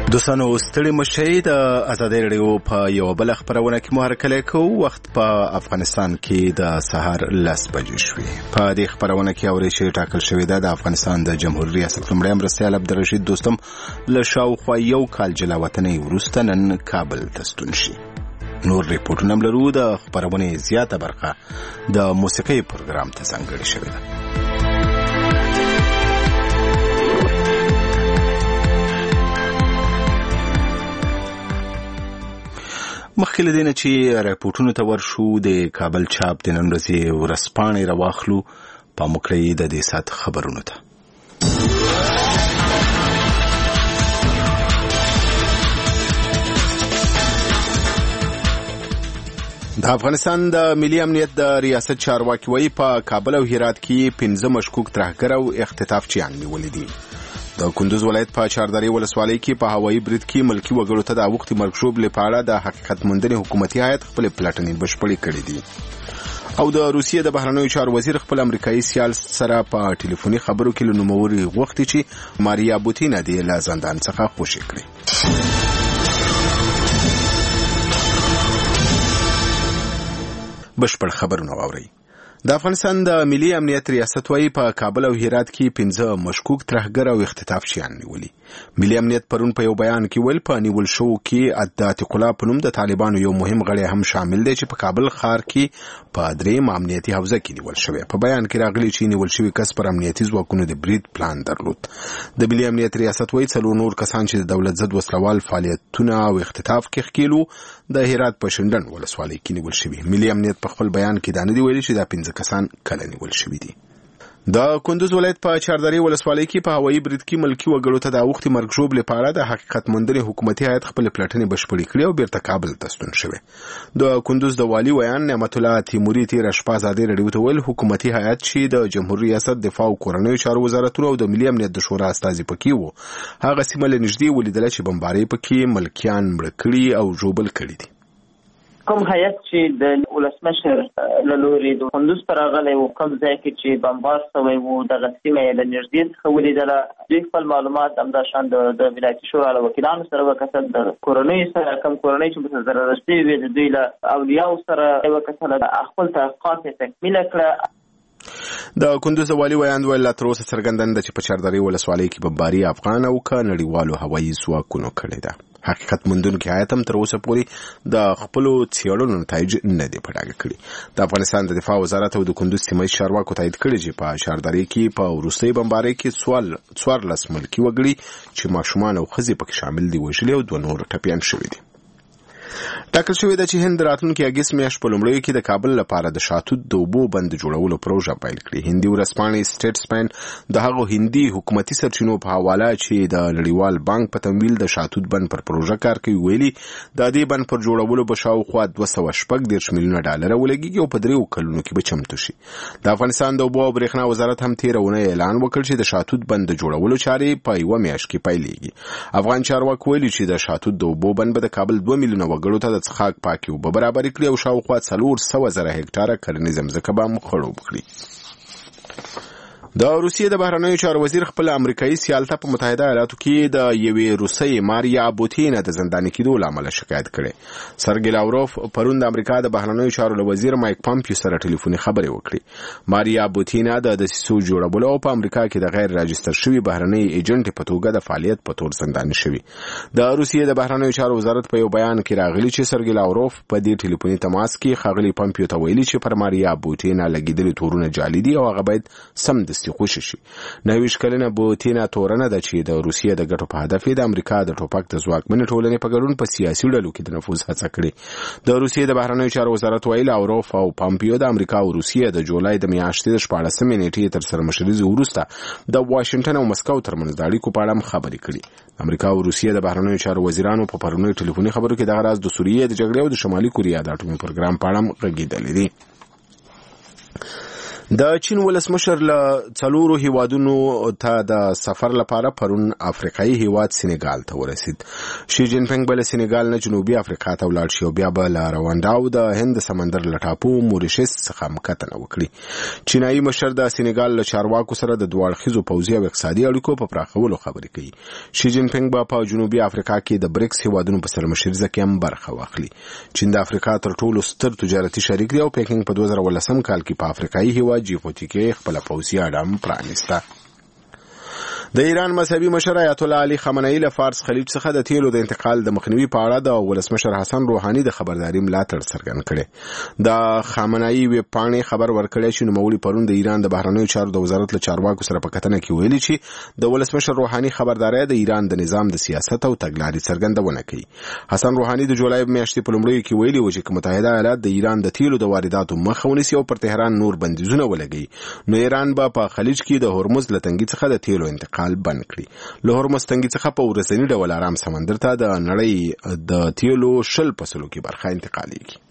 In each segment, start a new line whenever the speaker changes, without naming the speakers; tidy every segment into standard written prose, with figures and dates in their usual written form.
دوستانو ستړي مشي د ازادي رادیو په یو بل خبرونه کې مهرکلې کوو. وخت په افغانستان کې د سحر 10 بجې شوې. په دې خبرونه کې اوري چې ټاکل شوې ده د افغانستان د جمهوریت ریاست لمړی مرستیال عبدالرشید دوستم له شاوخوا یو کال جلا وطنۍ وروسته نن کابل ته ستون شي. نور ریپورټونه لرو. د خبرونه زیاته برخه د موسیقي پروګرام ته ځانګړې شوې ده. مخکې له دې نه چې راپورټونو ته ورشو د کابل چاپ د نن ورځې ورځپاڼې راواخلو په مکړې د دې سات خبرونو ته. د افغانستان د ملي امنیت د ریاست چارواکي وایي په کابل او هرات کې 15 مشکوک ترهګر او اختطافچیان نیولي دي. د کندوز ولایت په چاردرې ولسوالۍ کې په هوایي برید کې ملکی وګړو ته د وختي مرګ لپاره د حقیقت موندنې حکومتي هیئت خپل پلټنې بشپړې کړې دي. او د روسیې د بهرنیو چارو وزیر خپل امریکایي سیال سره په ټلیفوني خبرو کې له نوموړي غوښتي چې ماریا بوتینا د له زندان څخه خوشي کړي. بشپړ خبرونه واورئ. د افغانستان د ملي امنیت ریاست وايي په کابل او هرات کې 15 مشکوک ترهګر او اختطافچیان نیولي. ملي امنیت پرون په یو بیان کې ویل په نیول شو کې د عتیق الله په نوم د طالبانو یو مهم غړی هم شامل دی چې په کابل ښار کې په درېیم امنیتي حوزه کې نیول شوی. په بیان کې راغلي چې نیول شوی کس پر امنیتي ځواکونو د برید پلان درلود. د ملي امنیت ریاست وايي څلور نور کسان چې د دولت ضد وسلوال فعالیتونه او اختطاف کې ښکېلو د هرات په شندن ولسوالۍ کې نیول شوی. ملي امنیت په خپل بیان کې دا نه دی ویلي چې دا 15 کسان کله نیول شوی دي. د کندوز ولایت په چاردرې ولسوالۍ کې په هوایي برید کې ملکی وګړو ته د وختي مرګ لپاره د حقیقت موندنې حکومتي هیئت خپل پلټنې بشپړې کړې او بیرته کابل ته ستون شوی. د کندوز د والی ویان نعمت الله تیموري تیر شپه ازادي رادیو ته ویل حکومتي هیئت چې د جمهوریت ریاست دفاع او کورنیو چارو وزارتونو او د ملي امنیت د شورا استازي پکې وو هغه سیمه له نږدې ولیدل چې بمبارۍ پکې ملکیان مړ کړي او ژوبل کړي دي.
کوم هیئت چې د ولسمشر له لوري د کندوز پر راغلی و کوم ځای کې چې بمبار شوی و دغه سیمه یې له نږدې څخه ولیدله. دوی خپل معلومات همداشان د ولایتي شورا له وکیلانو سره وکتل. د کورنیو سره کوم کورنۍ چې متضرره شوي وي د دوی له اولیاو سره وکتل. خپل تحقیقات یې تکمیله کړه.
د کندوز والی ویاند ویل تر اوسه څرګنده ده چې په چاردرې ولسوالۍ کې بمباري افغان او نړیوالو هوایي ځواکونو کړې ده. حقیقت موندونکي هیئت هم تر اوسه پورې د خپلو څېړنو نتایج نه دي په ډاګه کړي. د افغانستان د دفاع وزارت او د کندوز سیمه ییز چارواکو تایید کړي چې په چاردرې کې په وروستۍ بمبارۍ کې 14 ملکي وګړي چې ماشومان او ښځې پکې شامل دي وژلي او 2 نور ټپیان شوي دي. ټاکل شوې ده چې هند راتلونکي اګست میاشت په لومړیو کې د کابل لپاره د شاتوت د اوبو بند جوړولو پروژه پیل کړي. هندي ورځپاڼې سټیټسمن د هغو هندي حکومتي سرچینو په حواله چې د نړیوال بانک په تمویل د شاتوت بند پر پروژه کار کوي ویلي د دې بند پر جوړولو به شاوخوا 214 میلیونه ډالر ولګي او په 3 کلونو کې به چمتو شي. د افغانستان د اوبو او برېښنا وزارت هم تیر اونۍ اعلان وکړ چې د شاتوت بند جوړولو چارې په یو میاشت کې پیلېږي. افغان چارواکو ویلي چې د شاتوت د اوبو بند به د کابل 2 میلیونه وګړو ته د څښاک پاکي اوبه برابرې کړي او شاوخوا 400,000 هکټاره کرنیزه ځمکه به خړوب کړي. د روسیې د بهرنیو چارو وزیر خپل امریکایي سیال ته په متحده ایالاتو کې د یوې روسۍ ماریا بوتینا د زنداني کېدو له امله شکایت کړی. سرګی لاوروف پرون د امریکا د بهرنیو چارو وزیر مایک پامپیو سره ټلیفوني خبرې وکړې. ماریا بوتینا د دسیسو جوړولو او په امریکا کې د غیر راجستر شوي بهرنی ایجنټ په توګه د فعالیت په تور زنداني شوی. د روسیې د بهرنیو چارو وزارت په یو بیان کې راغلی چې سرګی لاوروف په دې ټلیفوني تماس کې ښاغلي پامپیو ته ویلي چې پر ماریا بوتینا لګیدلي تورونه جعلي دي او هغه باید سم خوشی شي. 29 کلنه بوتینا تورنه ده چې د روسیې د ګټو په هدف د امریکا د ټوپک د ځواکمنې ټولنې په ګډون په سیاسي ډلو کې د نفوذ هڅه کړې. د روسیې د بهرنیو چارو وزارت ویلي اوروف او پامپیو د امریکا او روسیې د جولای د میاشتې د 14 نیټې تر سرمشريزي وروسته د واشنگټن او مسکو ترمنځ د اړیکو په اړه خبرې کړې. امریکا او روسیې د بهرنیو چارو وزیرانو په پرونی ټلیفوني خبرو کې د غراز د سوریې د جګړې او د شمالي کوریا د اټومي پروګرام په اړه غږیدلې دي. د چین ولسمشر له 4 هیوادونو ته د سفر لپاره پرون افریقایي هیواد سینګال ته ورسید. شي جین پینګ بل سینګال نه جنوبي افریقا ته ولاړ شي او بیا به له رواندا او د هند سمندر له ټاپو موریشس څخه مکتنه وکړي. چینایي مشر د سینګال له چارواکو سره د دوه اړخیزو پوځي او اقتصادي اړیکو په پراخولو خبرې کوي. شي جین پینګ په جنوبي افریقا کې د بریکس هیوادونو په سرمشرزه کې هم برخه واخلي. چین د افریقا تر ټولو ستر تجارتي شریک دی او پیکینګ په 2018 کال کې په افریقایي هیواد جیبوتي کې خپل پوځي اډم پرانیسته. د ایران مذهبي مشر آیت الله علي خامنه‌ای له فارس خلیج څخه د تیلو د انتقال د مخنیوي په اړه د ولسمشر حسن روحاني د خبرداري ملاتړ څرګند کړي. د خامنه‌ای ویب پاڼې خبر ورکړی چې نوموړي پرون د ایران د بهرنیو چارو د وزارت له چارواکو سره په کتنه کې ویلي چې د ولسمشر روحاني خبرداري د ایران د نظام د سیاست او تګلارې څرګندونه کوي. حسن روحاني د جولای میاشتې په لومړیو کې ویلي و چې متحده ایالات د ایران د تیلو د وارداتو مخه ونیسي او پر تهران نور بندیزونه ولګي نو ایران به په خلیج کې د هرمز له تنګي څخه د تیلو انتقال بند کړي. له هرمز تنګي څخه په ورځنی ډول آرام سمندر ته د نړۍ د تیلو 10% کې برخه انتقالېږي.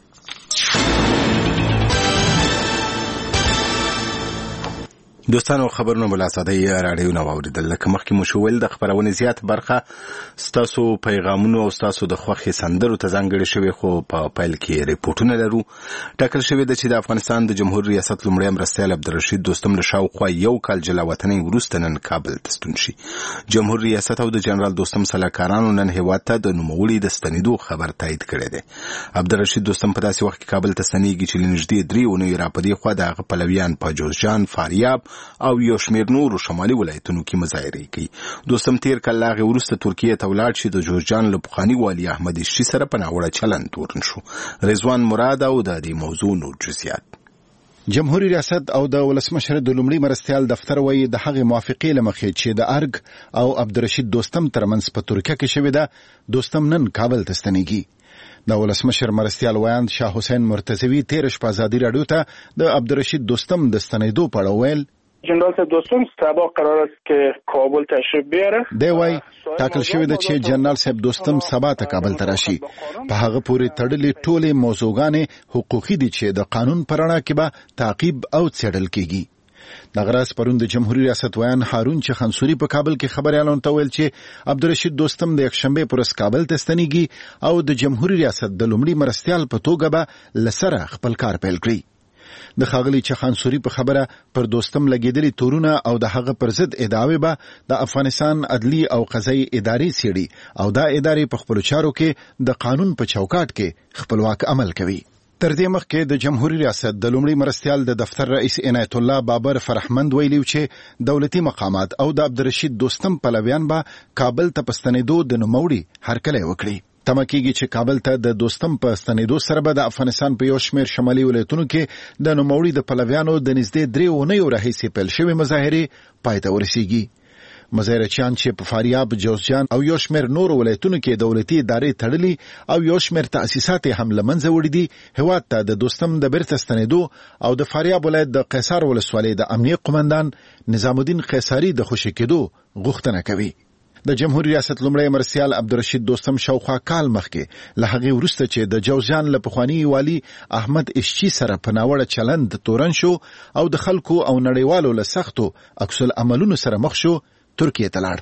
دوستانو خبرونه بل اسادي راډیو نو اوریدل لکه مخکې مو شوول د خبرونه زیات برخه ستاسو پیغامونو او ستاسو د خوخي سندرو ته ځانګړي شوی خو په پایل کې ریپورتونه لرو. ټاکل شوی د چې د افغانستان د جمهور ریاست لومړی مرستیال عبدالرشید دوستم له شاوخوا یو کال جلا وطني وروسته نن کابل ته ستون شي. جمهور ریاست او د جنرال دوستم سلاکارانو نن هیواد ته د نوموړي د ستنیدو خبر تایید کړی دی. عبدالرشید دوستم په داسې وخت کې کابل ته ستنیږي چې لنږدې 3 اونۍ راپدې خو د پلویان په جوزجان فاریاب او یو شمیر نورو شمالي ولایتونو کې مظاهره کوي. دوستم تیر کال لاغه ورسته ترکیه ته ولاړ شي د جوزجان له پخوانی والی احمد شي سره په ناوړه چلند تورن شو. رضوان مراد او د دې موضوع نور جزئیات.
جمهوریت ریاست او د ولسمشر د لومړي مرستیال دفتر وایي د هغه موافقې لمخې چې د ارګ او عبدالرشید دوستم ترمنځ په ترکیه کې شوې ده دوستم نن کابل ته ستنیږي. د ولسمشر مرستیال ویاند شاه حسین مرتضوی 13 شپه ازادي راډیو ته د عبدالرشید دوستم د ستنیدو په اړه ویل
جنرال دوستم سبا قرار است که کابل تشریف بیاره.
دی وای ټاکل شوی دی چې جنرال صاحب دوستم سبا ته کابل ته راشي. په هغه پورې تړلې ټولې موضوعګانې حقوقي دي چې د قانون پر اړه کې به تعقیب او څېړل کیږي. د غراس پرون د جمهوریت ریاست ویان هارون چخنسوري په کابل کې خبريالانو ته ویل چې عبدالرشید دوستم د یکشنبه پر کابل ته ستنیږي او د جمهوریت ریاست د لومړي مرستیال په توګه به لسره خپل کار پیل کړي. د خاغلی چخانسوري په خبره پر دوستم لګیدلي تورونه او د هغه پر ضد ادعاوې به د افغانستان عدلی او قضایي ادارې سیړي او دا ادارې په خپل چارو کې د قانون په چوکاټ کې خپلواک عمل کوي. تر دې مخکې د جمهوریت ریاست د لومړي مرستیال د دفتر رئیس عنایت الله بابر فرحمند ویلي چې دولتي مقامات او د عبدالرشید دوستم پلویان به کابل ته پستنیدو د نوموړي هرکلی وکړي. تمه کېږي چې کابل ته د دوستم په ستنیدو سره به د افغانستان په یو شمېر شمالي ولایتونو کې د نوموړي د پلویانو د نږدې 3 اونیو راهیسې پیل شوې مظاهرې پای ته ورسیږي. مظاهرچیان چې په فاریاب، جوزجان او یو شمېر نورو ولایتونو کې دولتي ادارې تړلي او یو شمېر تأسیسات هم له منځه وړي دي هیواد ته د دوستم د بیرته ستنیدو او د فاریاب ولایت د قیصار ولسوالۍ د امنیه قومندان نظام الدین قیصاري د خوشي کېدو غوښتنه کوي. د جمهوریت ریاست لومړی مرستیال عبدالرشید دوستم شاوخوا کال مخکې له هغې وروسته چې د جوزجان له پخواني والي احمد اشچي سره په ناوړه چلند تورن شو او د خلکو او نړیوالو له سختو عکس العملونو سره مخ شو ترکیه ته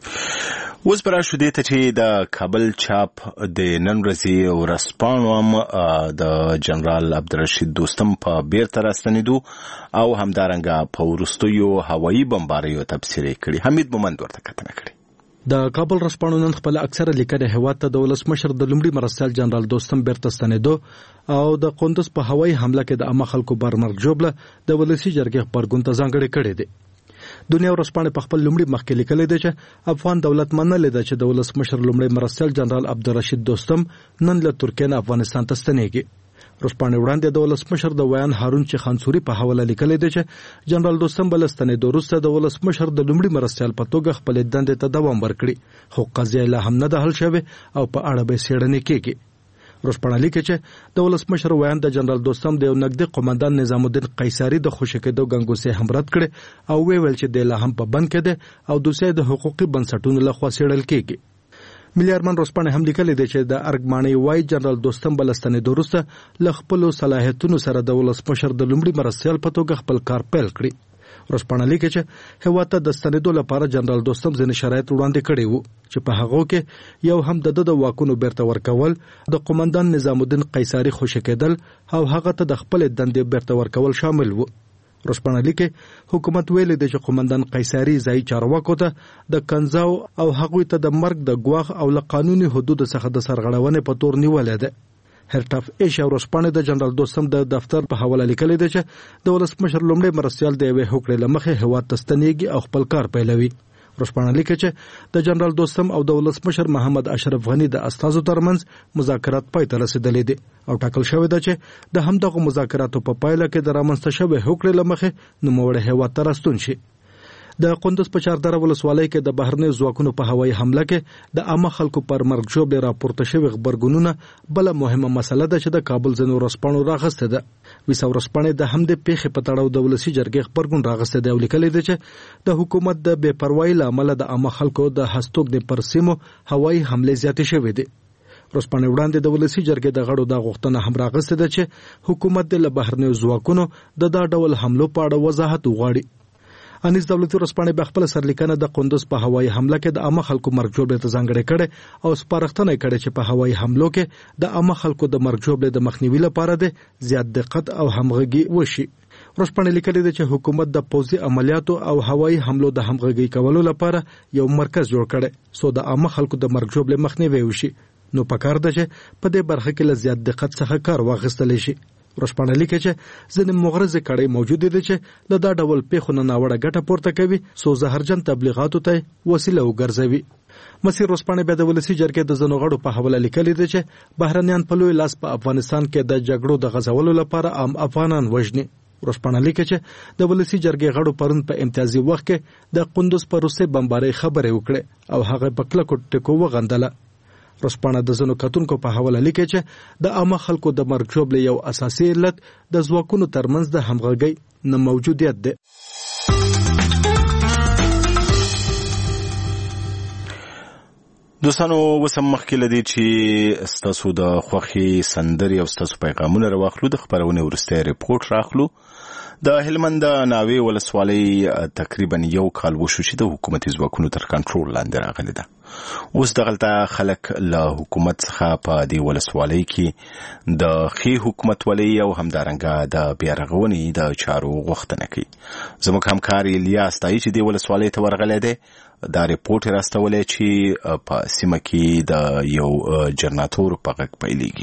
لاړ.
اوس پر شو دې ته چې د کابل چاپ د نن ورځې ورسپانو هم د جنرال عبدالرشید دوستم په بیرته راستنیدو او همدارنګه په وروستیو هوایي بمباریو تبصرې کړي. حمید مومند ورته کتنه کړي.
د کابل رسپانو نن خپل اکثره لیکنه هیواد ته د ولسمشر د لومړي مرستیال جنرال دوستم بیرته ستنیدو او د قندوز په هوایي حمله کې د عامه خلکو برمرګ جوړله د ولسی جرګې خبرګون ته ځانګړي کړي دي. دنیا ورسپانه په خپل لومړي مخکې لیکلي دی چې افغان دولت منلې ده چې د ولسمشر لومړي مرستیال جنرال عبدالرشید دوستم نن له ترکیه نه افغانستان ته ستنیږي. رسپانه وړاندې د ولسمشر د ویان هارون چخانسوري په حواله لیکلي دی چې جنرال دوستم بلستانه وروسته د ولسمشر د لومړي مرستیال په توګه خپل دندې ته دوام ورکړي خو قضیه لا هم نه ده حل شوې او په اړه به څېړنې کېږي. رسپانه لیکي چې د ولسمشر ویان د جنرال دوستم د یو نږدې قومندان نظام الدین قیصاري د خوشی کېدو غنګوسې هم رد کړي او ویل چې د لا هم په بند کې ده او دوسه د حقوقي بنسټونو لخوا څېړل کېږي. ملي ارمن روسپانې هم لیکلي دی چې د ارګماني وای جنرال دوستم بلستانې دوروسته ل خپل صلاحیتونو سره د ولسمشر د لومړي مرستیال په توګه خپل کار پیل کړی. روسپانې لیکي چې هیواد ته د ستنېدو لپاره جنرال دوستم ځینې شرایط وړاندې کړي وو چې په هغو کې یو هم د واکونو بیرته ورکول، د قومندان نظام الدین قیصري خوشی کېدل او هغه ته د خپل دندې بیرته ورکول شامل وو. روسپانې لیکي حکومت ویلي دی چې قومندان قیصري ځای چارواکو ته د کنځاو او هغوی ته د مرګ د ګواښ او له قانوني حدود څخه د سرغړونې په تور نیولې ده. هرټ اف ایشیا روسپانې د جنرال دوستم د دفتر په حواله لیکلي دی چې د ولسمشر لومړی مرستیال د یوې هوکړې له مخې هیواد ته ستنېږي او خپل کار پیلوي. روسپانې لیکي چې د جنرال دوستم او د ولسمشر محمد اشرف غنی د استازو ترمنځ مذاکرات پای ته رسیدلي دي او ټاکل شوی ده چې د همدغه مذاکراتو په پایله کې د رامنځته شوې هوکړې له مخې نوموړی هیواد ته راستون شي. د قندوز په چاردره ولسوالۍ کې د بهرنیو ځواکونو په هوایي حمله کې د عامه خلکو پر مرګ ژوبلې راپورته شوي غبرګونونه بله مهمه مسله ده چې د کابل ځینو ورځپاڼو راغستې ده. ویسا ورځپاڼې د همدې پیښې په تړاو د ولسي جرګې غبرګون راغستی دی او لیکلی دی چې د حکومت د بې پروایۍ له امله د عامه خلکو د هستوګنې پر سیمو هوایي حملې زیاتې شوې دي. ورځپاڼې وړاندې د ولسي جرګې د غړو دا غوښتنه هم راغستې ده چې حکومت د له بهرنیو ځواکونو د دا ډول حملو په اړه وضاحت وغواړي. انیس دولتي ورځپاڼې په خپل سرلیکنه د قندوز په هوایي حمله کې د عامه خلکو مرګ ژوبلې ته ځانګړې کړې او سپارښتنه یې کړې چې په هوایي حملو کې د عامه خلکو د مرګ ژوبلې د مخنیوي لپاره د زیات دقت او همغږي وشي. ورځپاڼې لیکلي دی چې حکومت د پوځي عملیاتو او هوایي حملو د همغږي کولو لپاره یو مرکز جوړ کړي څو د عامه خلکو د مرګ ژوبلې مخنیوي وشي. نو پکار ده چې په دې برخه کې له زیات دقت څخه کار واخیستل شي. ورځپاڼه لیکي چې ځینې مغرضې کړۍ موجود دي چې له دا ډول پیښو نه ناوړه ګټه پورته کوي څو زهرجن تبلیغاتو ته وسیله وګرځوي. مسیر ورځپاڼې بیا د ولسي جرګې د ځینو غړو په حواله لیکلي دي چې بهرنیان په لوی لاس په افغانستان کې د جګړو د غځولو لپاره عام افغانان وژني. ورځپاڼه لیکي چې د ولسي جرګې غړو پرون په امتیازي وخت کې د قندوز پر روسي بمبارۍ خبرې وکړې او هغه په کلکو ټکو وغندله. ورځپاڼه د ځینو کتونکو په حواله لیکي چې د عامه خلکو د مرګ ژوبلې یو اساسي علت د ځواکونو ترمنځ د همغږۍ نه موجودیت دی.
دوستانو وسم مخکې لدی چې ستاسو د خوښي سندري او ستاسو پیغامونه راوخلو د خبرونه ورسته ریپورت راخلو. د هلمند ناوې ولسوالۍ تقریبا یو کال وشو چې د حکومتي ځواکونو تر کنټرول لاندې راغلي ده. اوس دغلته خلک له حکومت څخه په دې ولسوالۍ کې د ښې حکومتولۍ او همدارنګه د بیارغونې د چارو غوښتنه کوي. زموږ همکار الیاس تایي چې دې ولسوالۍ ته ورغلی دی. دا ریپورټ راستولی چې په سیمه کې د یو جنراتور په غږ پیلېږي.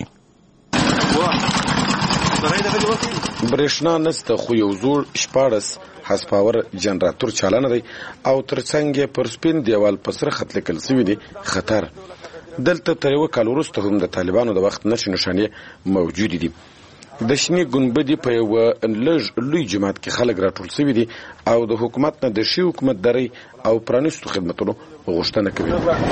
برېښنا نشته خو یو زوړ 14 هاس پاور جنراتور چالانه دی او ترڅنګ یې پر سپین دیوال په سره خط لیکل شوی دی خطر. دلته تر یو کال وروسته هم د طالبانو د وخت نښې نښانې موجود دي. د شنې ګنبدې په یو لږ لوی جماعت کې خلک راټول شوي دي او د حکومت نه د ښې حکومتدارۍ او پرانیستو خدمتونو غوښتنه کوي.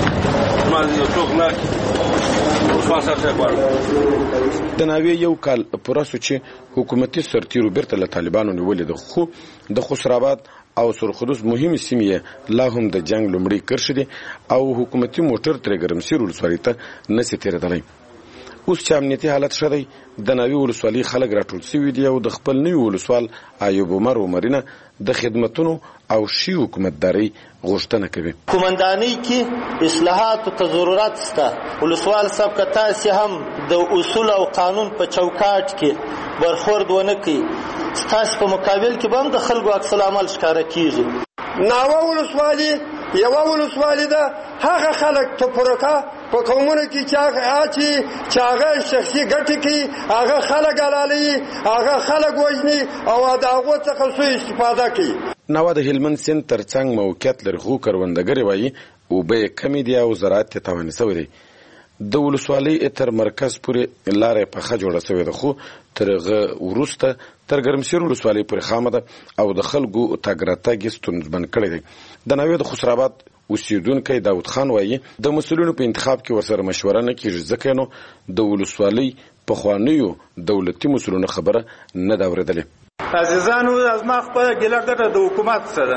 د ناوې یو کال پوره شو چې حکومتي سرتیرو بیرته له طالبانو نیولې ده، خو د خسراباد او سرخدوس مهمې سیمې لا هم د جنگ لومړی کرښې دي او حکومتي موټر ترې ګرمسیر ولسوالۍ ته نشي تېرېدلی. اوس چې امنیتي حالت ښه دی د ناوې ولسوالۍ خلک راټول شوي دي او د خپل نوي ولسوال ایوب عمر عمرینه د خدمتونو او ښې حکومتدارۍ غوښتنه کوي.
قومندانۍ کې اصلاحاتو ته ضرورت شته. ولسوال صاحب که تاسې هم د اصول او قانون په چوکاټ کې برخورد ونه کړي ستاسې په مقابل کې به هم د خلکو عکس العمل ښکاره کېږي.
ناوه ولسوالي یوه ولسوالي ده، هغه خلک تفرقه په قومونو کې چې هغه شخصي ګټې کوي، هغه خلک حلالوي، هغه خلک وژني او د هغو څخه سوء استفاده کوي.
ناوه د هلمند سیند ترڅنګ موقعیت لري خو کروندګرې وایي اوبه یې کمې دي او زراعت یې تاواني شوی دی. د ولسوالۍ تر مرکز پورې لاره پخه جوړه شوې ده خو تر هغه وروسته تر ګرمسیر ولسوالۍ پورې خامه ده او د خلکو تګ راتګ یې ستونزمن کړی دی. د ناوې د خسراباد اوسیدونکی داود خان وایي د مسؤلینو په انتخاب کې ورسره مشوره نه کېږي ځکه نو د ولسوالۍ پخوانیو دولتي مسؤلینو خبره نه ده اورېدلې.
عزیزانو، زما خپله ګیله ګټه د حکومت سره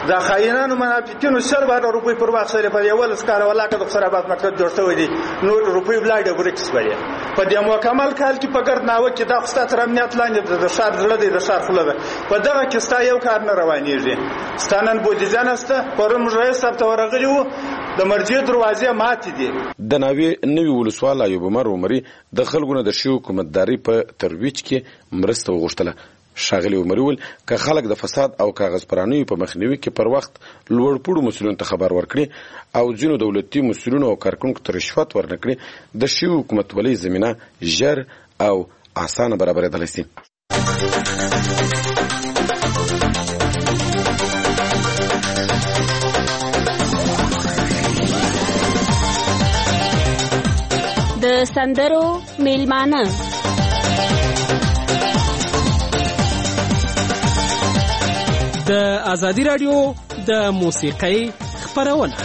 دا خاینانو منافقینو 100 روپۍ پر وخت سره په یو لسکار ولاکه د خرابات مکتب جوړ شوی دی نو روپۍ بلاډ برکس وایي په دې مکمل کال کې په ګرد ناوه کې دا خسته تر امنیت لاندې د شهر زړه دی د شهر خله ده په دغه کې ستا یو کار نه روانېږي ستانن بودیجه نسته پرم رئیس صاحب ته ورغلی وو د مرجع دروازې ماتې دي
د ناوی نوی ولسوال ایوب عمر د خلکو نه د شی حکومتداري په ترویج کې مرسته وغوښتله. ښاغلي عمر وویل که خلک د فساد او کاغذ پرانیو په مخنیوي کې پر وخت لوړ پوړو مسؤلینو ته خبر ورکړي او ځینو دولتي مسؤلینو او کارکونکو ته رشوت ورنکړي د شی حکومتولۍ زمینه ژر او اسانه برابرېدلی شي.
د سندرو میلمانه
د ازادي رادیو د موسیقۍ خپرونه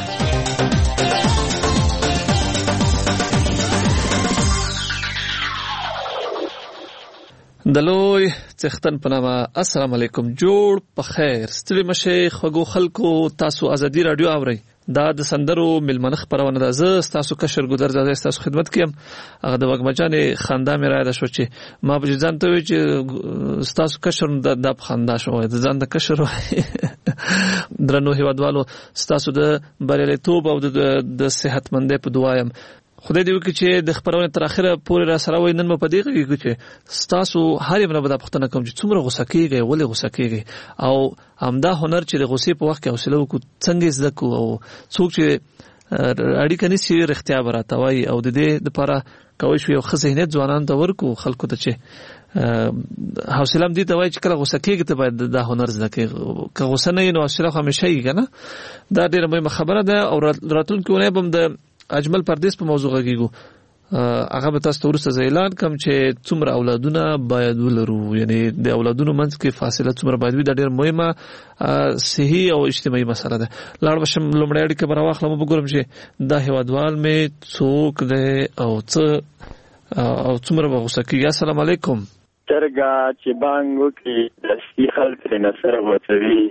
د لوی څښتن په نامه السلام علیکم جوړ په خیر ستړي مشه خوګو خلکو تاسو ازادي رادیو اورئ دا د سندرو ملمنه خبرونه ده زه تاسو کشر ګذر زده تاسو خدمت کوم هغه د وګمجانې خندا مې را ده شو چې ما به ځان ته وی چې تاسو کشر د خندا شو د ځان د کشر درنو هیوادوالو تاسو د بریالیتوب او د صحتمندۍ په دعایم خدای دې وکړي چې د خبرونه تر اخره پورې را سره وای نن په دې کې چې تاسو هر یو نه به پښتنه کوم چې څومره غوسه کیږي ولې غوسه کیږي او همدا هنر چې د غوسې په وخت کې حوصله وکړو څنګه زده کو او څوک چې اړیکه نشي رښتیا براته وای او د دې لپاره کوي شو یو خزینه ځوانان ته ورکو خلکو ته چې حوصله هم دي ته وای چې کله غوسه کیږي ته باید د هنر زده کې که غوسه نه نو حوصله همیشه یې کنه دا ډیره مهمه خبره ده او راتلونکي ونه بم د اجمل پردیس په موضوع غږیږو هغه به تاسو ورسره اعلان کوم چې څومره اولادونه باید ولرو یعنی د اولادونو منځ کې فاصله څومره باید وي دا ډېر مهمه صحي او اجتماعي مسله ده. لاړ بشم لومړی اړیکه به راواخلم وګورم چې دا هیوادوال مې څوک دی او څومره به غوسه کېږي. السلام علیکم.
چرګه چې بانګ وکړي دستي خلک ترې نه سره غوڅوي.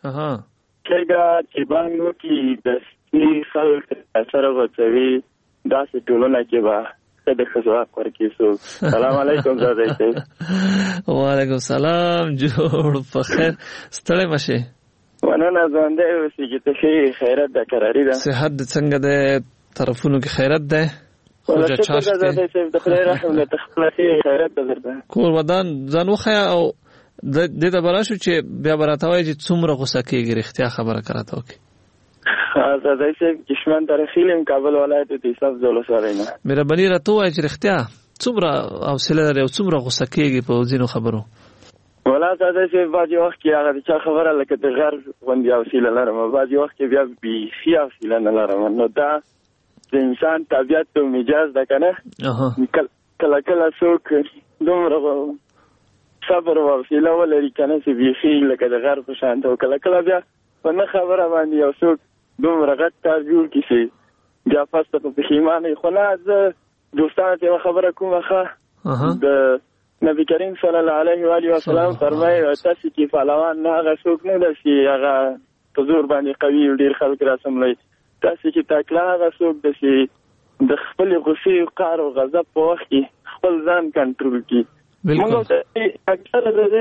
چرګه چې بانګ وکړي دستي خلک ترې سره غوڅوي داسې ټولنه کې به ښه د ښځو حق ورکړي څوک. سلام علیکم زادی صاحب.
وعلیکم سلام جوړ په خیر ستړی مشې.
مننه ژوندی اوسې چې ته ښې خیرت ده کراري ده
صحت د څنګه د طرفونو کې خیرت ده
خوجه چاشت دی زادی صاحب د خدای رحم له تخپله ښې خیرت ده درته
کور ودان ځان وښیه او دې ته به راشو چې بیا به راته وایي چې څومره غوسه کېږي رښتیا خبره که راته وکړي.
زادی صاحب کشمن ترخیلیم کابل ولایت تیصف ولسوالۍ نه
مهرباني راته ووایه چې رښتیا څومره حوصله لري او څومره غوسه کېږي په ځینو خبرو.
ولا زادی صاحب بعضې وخت کې هغه د چا خبره لکه د غر غوندې حوصله لرم بعضې وخت کې بیا بیخي حوصله نه لرم نو دا د انسان طبیعت او مجاز ده که نه کله کله څوک دومره صبر او حوصله ولري که نه چې بیخي لکه د غر په شان ته کله کله بیا په نه خبره باندې یو څوک دومره غټ کار جوړ کړي چې بیا فسته په پښیمانه وي. خو نه زه دوستانو ته یوه خبره کوم ښه د نبي کریم صلی الله علیه و آله وسلم فرمایي تاسې کې پهلوان نه هغه څوک نه ده چې هغه په زور باندې قوي ډېر خلک راسملوي تاسې کې تکړه هغه څوک ده چې د خپلې غصې قهر او غضب په وخت کې خپل ځان کنټرول کړي. موږ اکثره د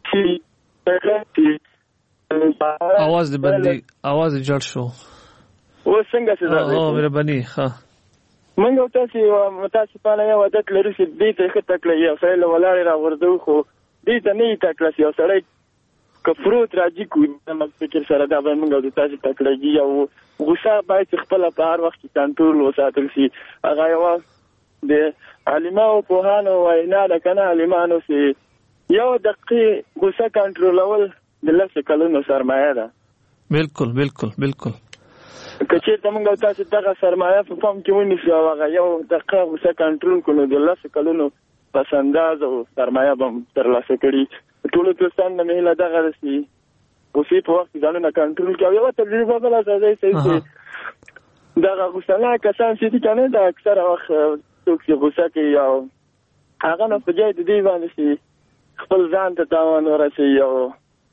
دې
आवाज دې بندي आवाज جړ شو
و څنګه څه ده
مهرباني ښه
موږ تاسو متاسفانه یو عادت لرو چې دې ته ښه تکړه یو سړی له ولاړې راغورځو خو دې ته نه یې تکړه یو سړی که فروت راځي کو زموږ فکر سره دا به موږ د تاسو تکړهګي او غوسه باید خپله په هر وخت کې کنټرول وساتل شي. هغه یوه د عالمانو پوهانو وینا ده که نه عالمانو چې یو دقیقې غوسه کنټرولول د 10 کلونو سرمایه ده.
بالکل بالکل بالکل
که چېرته موږ تاسو دغه سرمایه په پام کې ونیسو او هغه یو دقیقه غوسه کنټرول کړو نو د 10 کلونو پس انداز او سرمایه به هم ترلاسه کړي. ټولو دوستانو نه مې هیله دغه ده چې غوسې په وخت کې ځانونه کنټرول کړي. او یوه تجربه بله زادی صاحب چې دغه غوسناک کسان چې دي که نه د اکثره وخت څوک چې غوسه کوي او هغه نه په جای د دې باندې چې خپل ځان ته تاوان ورسوي او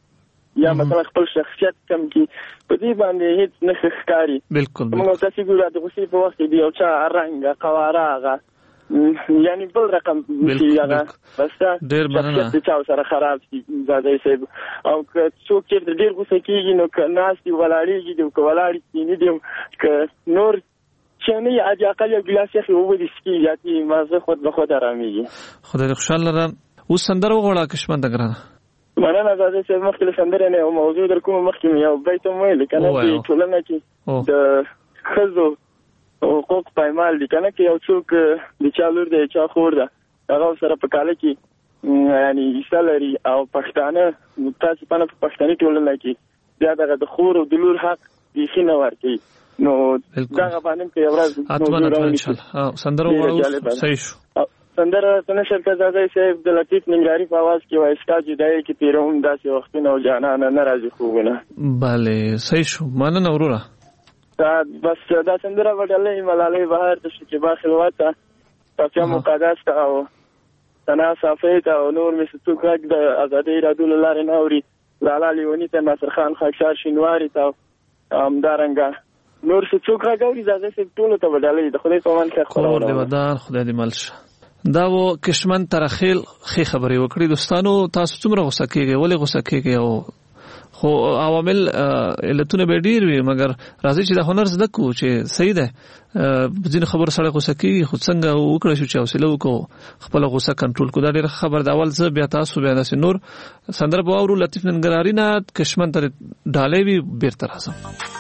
یا مثلا خپل شخصیت کم کی په دې باندې هیڅ نه ښکاری.
بالکل
موږ تاسو ګورئ د غصې په وخت کې یو چا رنګ قواره هغه یعنی بل رقم شي هغه بس
ډېر مننه
چې چا سره خراب شي زاده صاحب. او که څوک چې ډېر غصه کیږي نو که ناس دی ولاړیږي دی که ولاړی کینی دی که نور چې نه یې اقل یو ګلاس یې وو دي سکی یاتي مازه خود به خود آراميږي.
خدای خوشاله لره. اوس سندره وغواړه کشمن دګرانه.
مننه زاده صاحب. مخکې سندره نه او موضوع در کوم مخکې یو بیت ویل کنه چې ټولنه کې د خزو حقوق پایمال دي کنه کې یو څوک د چالور دی چا خور ده هغه سره په کاله کې یعنی ایستلري او پښتانه تاسو په پښتني ټولنه کې بیا دغه د خور او د لور حق بيخي نه ورکي. نو دا غوښنه کې یو ورځ
اتمنه ان شاء الله سندره وړو صحیح شو.
سندره څنګه شرکت زاده صاحب د لطیف ننګاری په आवाज کې وایي ستا جدای کې پیروم داسې وختونه او جانانه ناراضي خوونه.
bale صحیح شو. مننه وروره.
بس دا سندره وړلې ملالۍ بهر د شکیبا خلوته تاسو مقدس او تنا صافیت او نور مستوک غږ د ازادي رادیو لاره نوري لالا لیونی ته ناصر خان خاکسار شینواری ته دارنګا نور څوک راغوري زاده سي ټول ته وړلې د خدای په مان کې
خبر دی ودان خدای دې ملش. دا و کشمن ترخیل خې خبرې وکړي دوستانو. تاسو څومره غوسه کیږئ ولې غوسه کیږئ او خو عوامل علتونه به ډیر وي مګر راځي چې د هنر زده کو چې صحیح ده. ځین خبر سره غوسه کیږي خو څنګه وکړو چې حوصله وکړو خپل غوسه کنټرول کو. دا ډیر خبر د اول څه بیا تاسو بیا د نور سندر په اورو لطیف ننګراری نه کشمن تر ډالې وی بیرته راځم.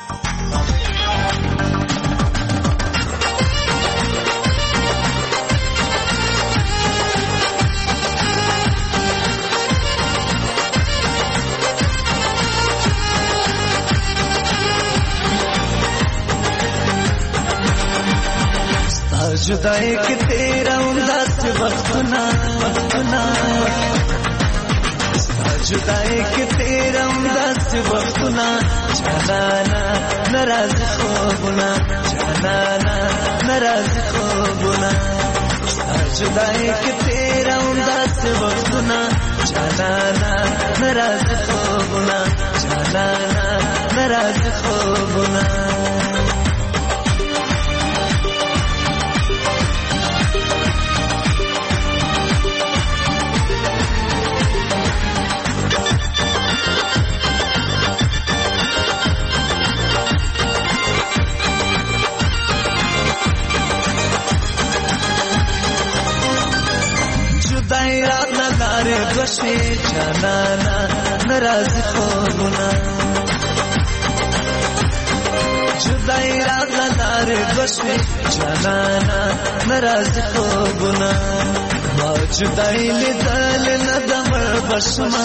जुदाई के तेरा उदास वक्तना जुदाई के तेरा उदास वक्तना जाना नाराज खोबना जाना नाराज खोबना जुदाई के तेरा उदास वक्तना जाना नाराज खोबना जाना नाराज खोबना. دوشی جانانا ناراض خوبنا جدائی رات ندار دوشی جانانا ناراض خوبنا ما جدائی لیدل ندمر بشما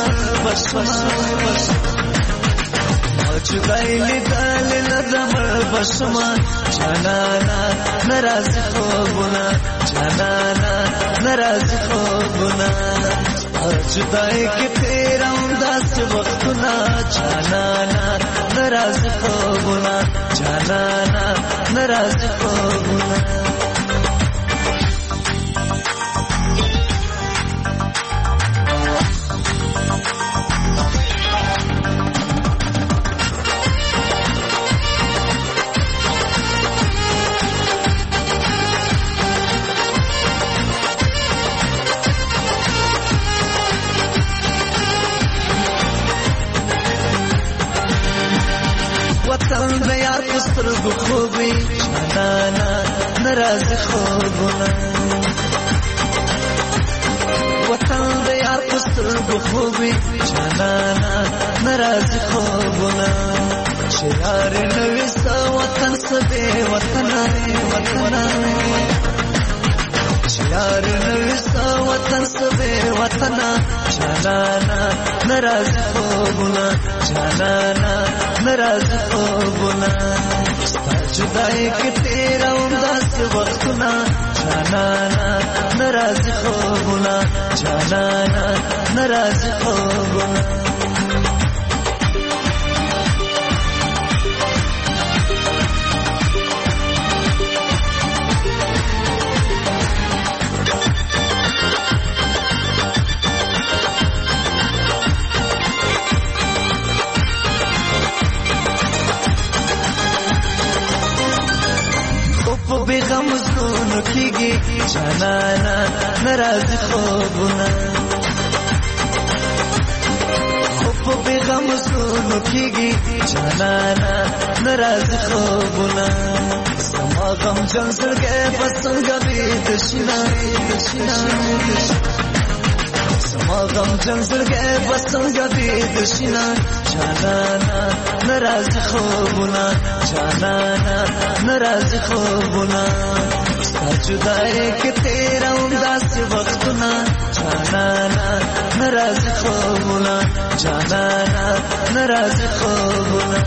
ما جدائی لیدل ندمر بشما جانانا ناراض خوبنا جانانا ناراض خوبنا जुदाई के तेरा उदास वक्तना जाना नाराज खोबना जाना नाराज खोबना. وطن بیار کستر گو خوبی جانانا ناراض خوبنا وطن بیار کستر گو خوبی جانانا ناراض خوبنا شیار نویستا وطن سبی وطنا شیار نویستا وطن سبی وطنا جانانا ناراض خوبنا جانانا नाराज खोबना जुदाई के तेरा उदास वक्तना जाना नाराज खोबना जाना नाराज खोबना. کیږي جانانا ناراضي خوبونه په بیغم زړونو کېږي جانانا ناراضي خوبونه زما غمجن زړګی به څنګه ویده شینه زما غمجن زړګی به څنګه ویده شینه جانانا ناراضي خوبونه جانانا ناراضي خوبونه ستا جدایۍ کې تېروم داسې وختونه جانانا ناراضي خوبونه جانانا ناراضي خوبونه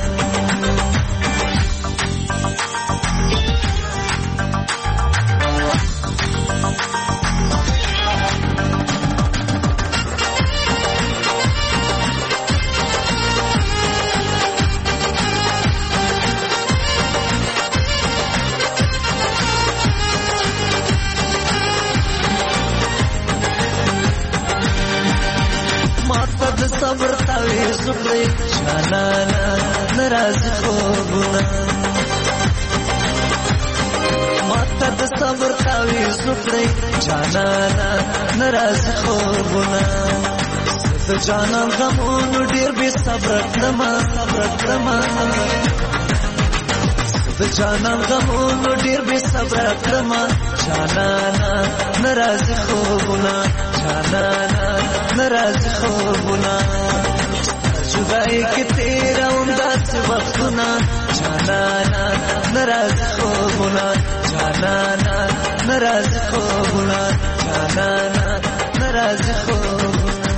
صبر تاوی زکړی جانانا ناراضي خوبونه ماته د صبر تاوی زکړی جانانا ناراضي خوبونه د جانان غمونو ډیر بې صبر کړم د جانان غمونو ډیر بې صبر کړم جانانا ناراضي خوبونه جانانا ناراضي خوبونه جدایۍ کې تېروم داسې وختونه جانانا ناراضي خوبونه جانانا ناراضي خوبونه جانانا ناراضي خوبونه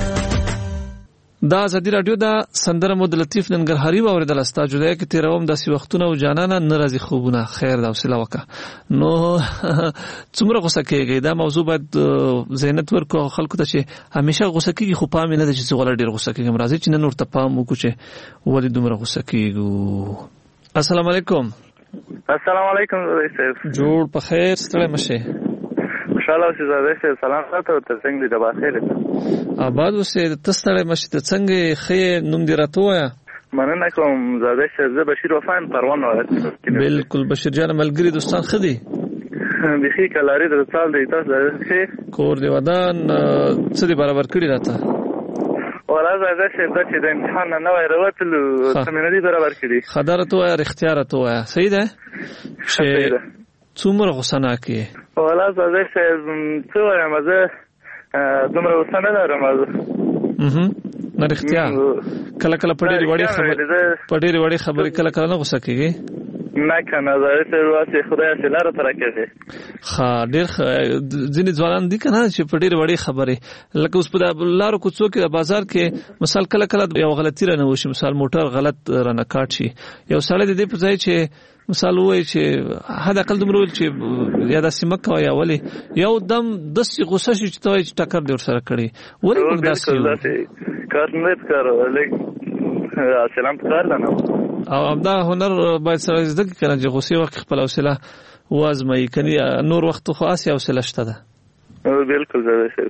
دا ازادي رادیو دا سندره مود لطیف ننګرهاري واوریدل استا جدایۍ کې تیروم داسې وختونه او جانانا ناراضي خوبونه خیر دا وسیله وکړه نو څومره غوسه کېږي دا موضوع باید زینت ورکو خلکو ته چې همیشه غوسه کېږي خو پام نه ده چې څنګه ډیر غوسه کېږي راځي چې نن ورته پام وکړو چې ولې دومره غوسه کېږو السلام علیکم
السلام علیکم صاحب
جوړ په خیر ستړی مشه
خوشاله اوسې زاده صاحب سلام تاسو ته څنګه دې بخیر
آباد اوسې تستړی مشه ته څنګه خې نوم دې راته وایا
مننه کوم زاده صاحب زه بشیر وفان پروان ولایت
بالکل بشیر جان ملګری دوستان خدي
بخي کلاری د سال دی تاسو ښه
کور دی ودان څه دی برابر کړی راته
ولا زاده صاحب چې د امتحان نه وای راوتلو څه نه دی برابر کړی
خبره ته وای اختیار ته وای صحیح ده چې څومره غوسه نه کی
ولا زاده صاحب څه وایم زه دومره غوسه نه لرم
نه اختیار کله کله پډېری وړي خبرې کله کله نه غوسه کیږي
نه کنه زه واسه خدای سره تر راکې
خا ډېر ځینې ځوانان دي کنه چې په ډېر وړي خبرې لکه اوس په لارو کوڅو کې د بازار کې مثال کله کله یو غلطي رانه وشي مثال موټر غلط رانه کاټ شي یو سړی د دې په ځای چې مثال وای چې حد اقل دومره چې یا د سیمه کوي اولی یو دم د سی غوسه شي چې توای ټکر دی ور سره کړی ولې موږ داسې
کار نه کارو لیک سلام کار نه
او دا هنر باید سره زده کړي چې غوسه وخت خپل حوصله وازمای کني نور وخت خو اسي حوصله شته ده
بالکل زده شي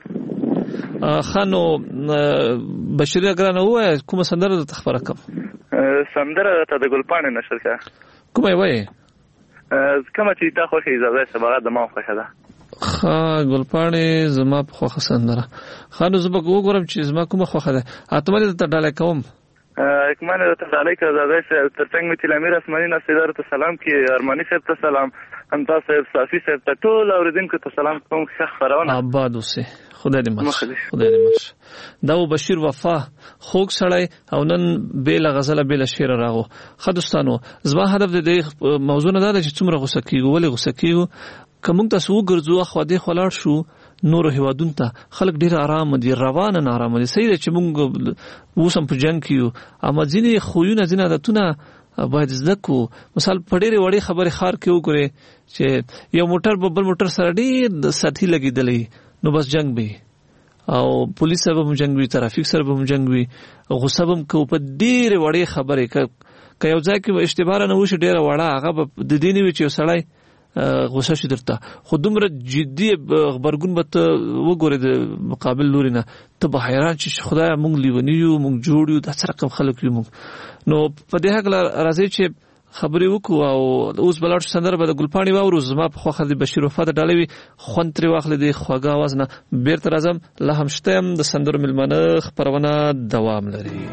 خانو بشری اگر نه وای کوم سندره د تخبره کوم
سندره ته د ګلپانې نشر کا
کومه وای
کومه چې تا خو هي زده سبا د ما خوښه ده
ګلپانې زما په خوښه سندره خانو زما وګورم چې زما کومه خوښه ده اتمه ته ډاله کوم
کمانه ته علیک زاده ترڅنګ می تلامیر اسماني نصیدار ته سلام کی ارمانی صاحب ته سلام انتا صاحب صافی صاحب ته ټول اوریدونکو ته سلام کوم ښه خبرونه
آباد اوسه خدای دې مش دا بشیر وفا خوږ سړی او نن بیل غزل بیل شعر راغو خدستانو زما هدف دې موضوع نه ده چې څومره غوسه کیږي ولې غوسه کیږي کوم تاسو وګرځو خو دې خلاړ شو نور هیوادون ته خلک ډیر آرام دي روان نه آرام دي صحیح ده چې موږ وسم په جنگ کیو اما ځینې خوونه ځینې عادتونه باید زده کو مثال پډېری وړي خبره خار کې وګوري چې یو موټر بل موټر سره ډیر ساتي لګیدلې نو بس جنگ به او پولیس سره هم جنگ وي ترافیک سره هم جنگ وي غصه هم کو په ډیر وړي خبره ک یو ځای کې اشتباه نه وشي ډیر وړه هغه د دیني وی چې سړی غوسه شي درته خو دومره جدي خبرګون به ته وګورې د مقابل لوري نه ته به حیران چې خدای مونږ لیونی یو مونږ جوړ یو د څه رقم خلک یو مونږ نو په دې هغه راځي چې خبرې وکړو او اوس بلاړ سندره به د ګلپاڼې واورو. زما په خوښه د بشیر وفا د ډالۍ خوند ترې واخلې د خوږه اواز نه بیرته راځم. لا هم شته یم د سندرو مېلمانه خپرونه دوام لري.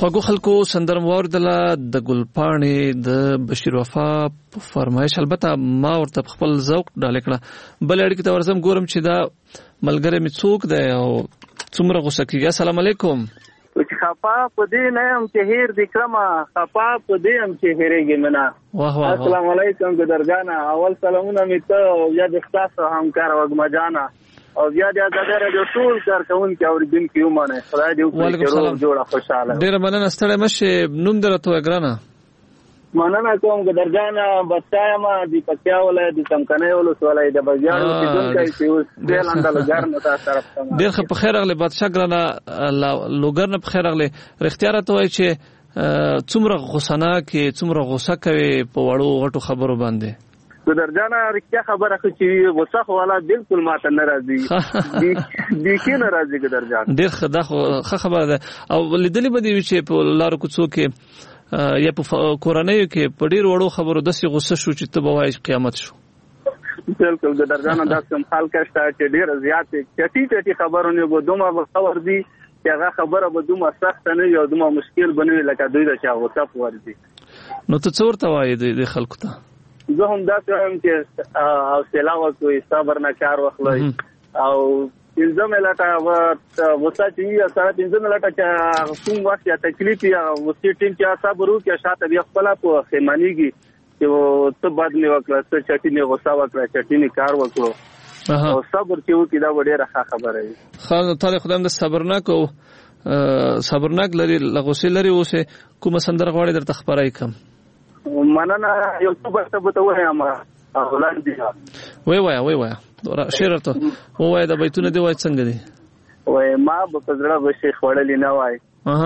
خواږو خلکو سندرم واوریدله د ګلپاڼې د بشیر وفا فرمایش. البته ما ورته خپل ذوق ډالې کړه. بل اړیکې ته ورځم ګورم چې دا ملګری مې څوک دی او څومره غوسه کېږي. السلام علیکم.
چې خفا په دې نه یم چې هیر دې کړمه، خفا په دې یم چې هېرېږي مې نه. السلام علیکم ګدرګانه. اول سلامونه مې ته او بیا د ستاسو همکار وږمه جانه او بیا د ازادۍ راډیو ټول کارکوونکي اورېدونکي ومنئ. خدای دې وکړي چې روغ جوړه خوشحاله.
ډېره مننه. ستړی مه شې. نوم دې راته ووایه ګرانه.
مننه کوم ګدرګانه. بچا یم د پکتیا ولایت د څمکنیو ولسوالۍ د بګیاړ اوسېدونکی چې اوس ډېر انده لوګر نه تا طرف ته.
ډېر ښه. په خیر راغلې بادشاه ګرانه. لوګر نه په خیر راغلې. رښتیا راته وایي چې څومره غوسناک یې، څومره غوسه کوې په وړو غټو خبرو باندې.
ګدرجانه رښتیا خبره خو چې غوسه خو والا بالکل ماته نه راځي. بیخي نه راځي ګدرجان.
ډېر ښه. دا خو ښه خبره ده. او لیدلې به دې وي چې په لارو کوڅو کې یا په کورنیو کې په ډېرو وړو خبرو داسې غوسه شو چې ته به وایې قیامت شو.
بالکل ګدرجانه. داسې هم خلک شته چې ډېره زیاتې چټي خبرونه به دومره غوسه ورځي چې هغه خبره به دومره سخته نه وي او دومره مشکل به نه وي لکه دوی ته چې غوسه ورځي.
نو ته څه ورته وایې د خلکو ته؟
زه هم داسې وایم چې حوصله وکړئ، صبر نه کار واخلئ او پنځمه لټه غوسه چې وي سره پنځمه لټه چې کوم وخت یا تکلیف یا غوسې ټیم چې صبر وکړي شاته بیا خپل په خیمانیږي چې ته بد نه وکړه، ته چټینه غوسه وکړه، چټینه کار وکړو او صبر چې وکړي دا ډېره ښه خبره وي.
خدای تعالی خدای د صبرناک او صبرناک لري لغوسې لري. اوسه کومه سندره غواړي درته خبرای کوم؟
مننه. یو څه به ته وایم اولاد دی.
وای شعر ته وای د بیتونه دی وای څنګه دی؟
وای ما په زړه بشي خړلې نه وای.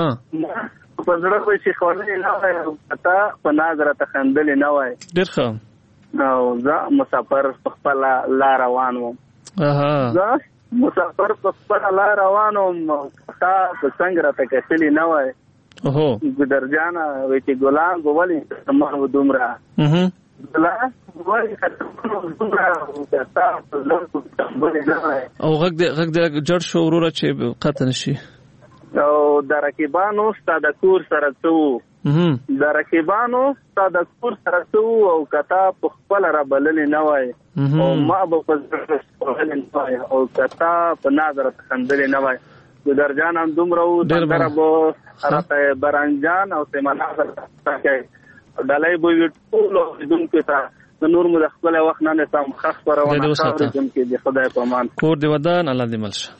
په زړه بشي خړلې نه وای. پتا په نظر ته خندلې نه وای.
ډېر ښه.
او زه مسافر په خپل لار روان وم. زه مسافر په خپل لار روان وم. تا په څنګه راته کتلې نه وای. ګدرجانه وای چې ګلان بولې ما دومره ګلان وای دومره تا په لږ بولې نه وای.
او غږ دې جړ شو وروره چې قطع نشي.
او د رقیبانو ستا د کور سره څه د رقیبانو ستا د کور سره څه او کتا په خپل را بللې نه وای او ما به په ځل نه وای او کتا په نظر خندلې نه وای. ګدرجان هم دومره و سندره به راته برانجان او سیمانازر کوي ډالۍ به وي ټولو اوریدونکو ته. د نور مو د خپل وخت نه نسم خاص پرونه اوریدونکو د خدای په امان.
کور دی ودان الله دې ملشه.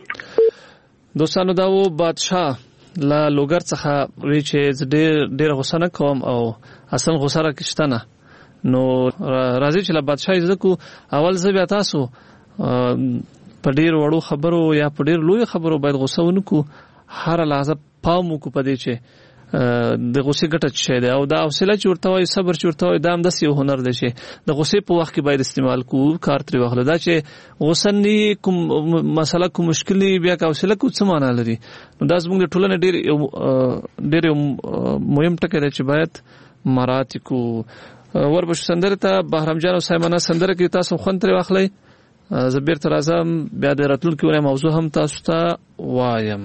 دوستانو دا و بادشاه لا لوګر څخه وی چې ډېر غوسه نه کوم او اصل غوسه راکشته نه. نو راځي چې لا بادشاه زده کو. اول زه بیا تاسو په ډېر وړو خبرو یا په ډېر لوی خبرو باید غوسه ونکو. هر لحظه پام وکړو په دې چې د غوسې ګټه څه دی او دا حوصله چې ورته وایي صبر چې ورته وایي دا هم داسې یو هنر دی چې د غوسې په وخت کې باید استعمال کوو، کار ترې واخلو. دا چې غوسه نه کوم مسله کوم مشکل نه بیا که حوصله کوو څه معنا لري. نو دا زموږ د ټولنې ډېر مهم ټکی دی چې باید مراعات کوو. وربشو سندرې ته بهرام جان او سایمانه سندره کې تاسو خوند ترې واخلئ. زه بیرته راځم بیا د راتلونکي اونۍ موضوع هم تاسو ته وایم.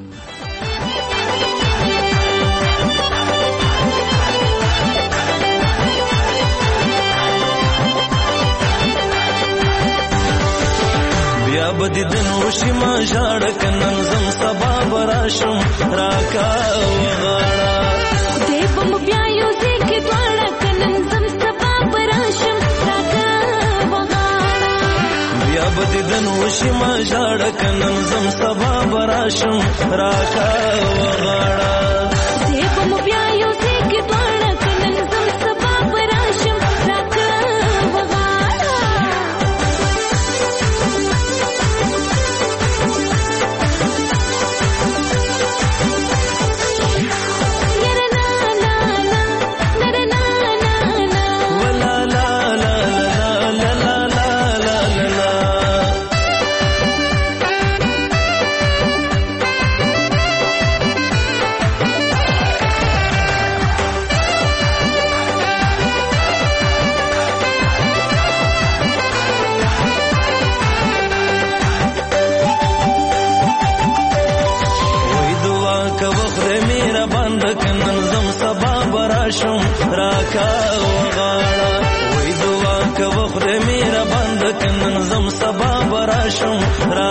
بیا بدی د نوشي ما ژړ کنن زم سبا براشم راکا وغاړه دې په بیا یو ځکه دواړه کنن زم سبا براشم راکا وغاړه بیا بدی د نوشي ما ژړ کنن زم سبا براشم راکا وغاړه دې په بیا یو ځکه دواړه کنن زم سبا براشم راکا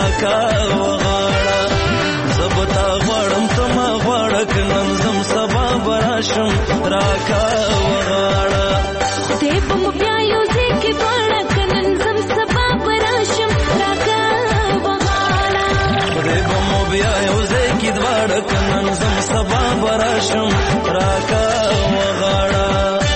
راکا وغاړه زبتا غړم تم غړک نن زم سبا براشم راکا وغاړه
خدای په بیا یو ځکه غړک نن زم سبا براشم راکا وغاړه
خدای په بیا یو ځکه غړک نن زم سبا براشم راکا وغاړه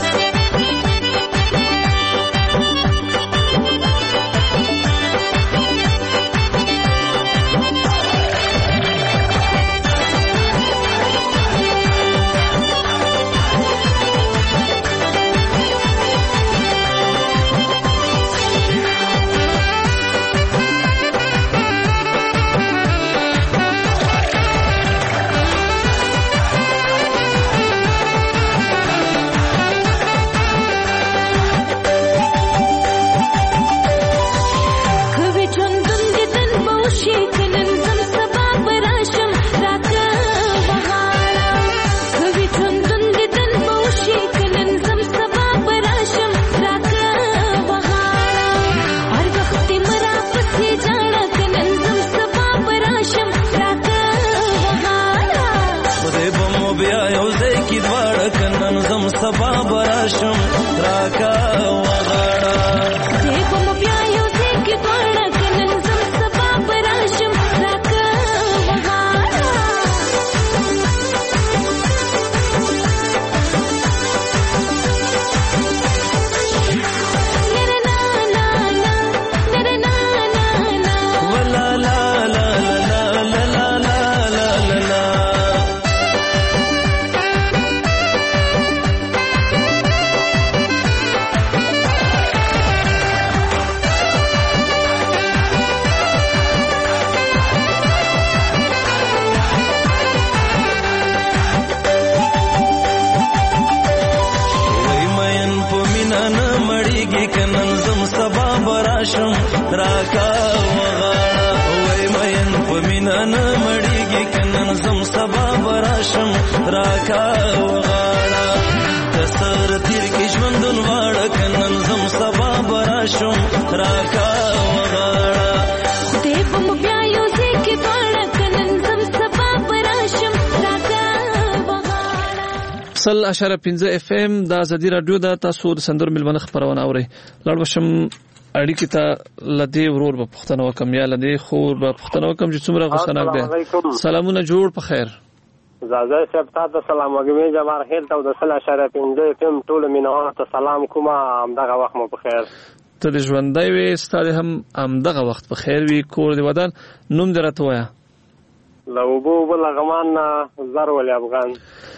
سل اشاره 15 اف ام د ازادي رادیو د تاسو د سندرو ملمنه خبرونه اوري لاړ وشم اړیکې ته لدی ورور په پښتنو کم یا لدی خور په پښتنو کم چې څومره غوسناک دي سلامونه جوړ په خیر
زازه صاحب تاسو سلام وګمې جمهور خیر ته د سل اشاره 15 اف ام ټول مینه ته سلام کوم همدغه وخت مو په خیر
ته د ژوندۍ وي ستاره هم همدغه وخت په خیر وي کور دی ودان نوم درته وایا
لوبو بلغمان زرولي افغان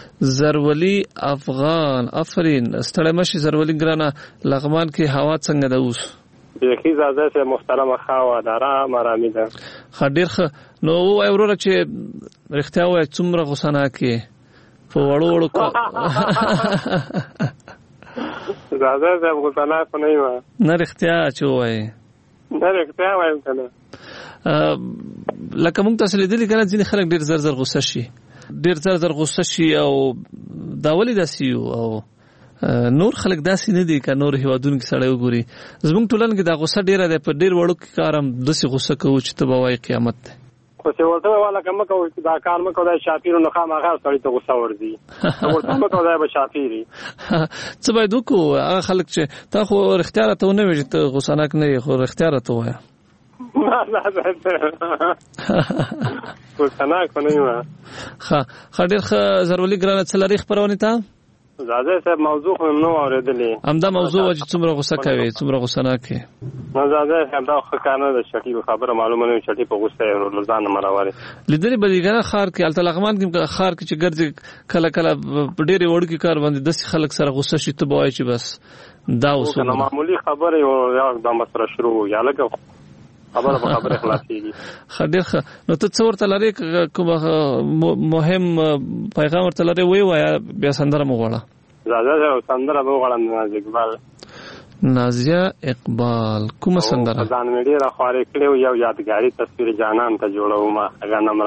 زرولی افغان افرین ستړی مشي زرولی ګرانه لغمان کې هوا څنګه ده اوس
بيخي زاده سه محترمه خاوه دارا مرامي ده
خډیر نو وای وروره چې رښتیا وای څومره غوسانه کې په وړو وړو
زاده سه غوسانه په نه و
نه رښتیا چې وای
نه رښتیا وایم کنه
لکه موږ تاسو لیدل کنه ځینې خلک ډیر زر زر غوسه شي ډیر زر غوسه شي او دا ولې داسي او نور خلک داسي نه دي ک نور هیوادونو کې سړی وګوري زموږ ټولن کې دا غوسه ډیره ده په ډیر وړو کې کارم داسي غوسه کوي چې ته وای قیامت ده
خو څه ورته والا کوم کوي دا کار مکو دا شاپیرو نه خامخا سړی ته غوسه ورځي ورته مکو دا به شاپیری
څه باید وکړو هغه خلک چې تا خو اختیار ته نه وي ته غوسناک نه خو اختیار ته وای
نه غوسناک نه و
خډیر زرولی ګرانه څلری خبرونه تا
زاده صاحب موضوع هم نو اوریدلې
همدا موضوع چې څومره غوسه کوي څومره غوسه نه کوي
نو زاده هم دا خکانه د شټي خبره معلومه نه شټي په غوسه روزانه مراوي
لیدلې بدیګره خار کې التلغمان کې خار کې چې ګرځي کله کله ډېری وړ کې کار باندې د خلک سره غوسه شي ته وای چې بس دا اوس
معمولی خبره یو د مسره شروع یا لکه خبره په خبره خلاصيږي
خډیر نو ته څور تلری کوم مهم پیغام ورته لري وای بیا سندره مغواړه
زاده سندره مغواړم
نازیه اقبال کوم سندره
ځان مې ډیره خوارې کړو یو یادګاری تصویر جانان ته جوړو ما غنم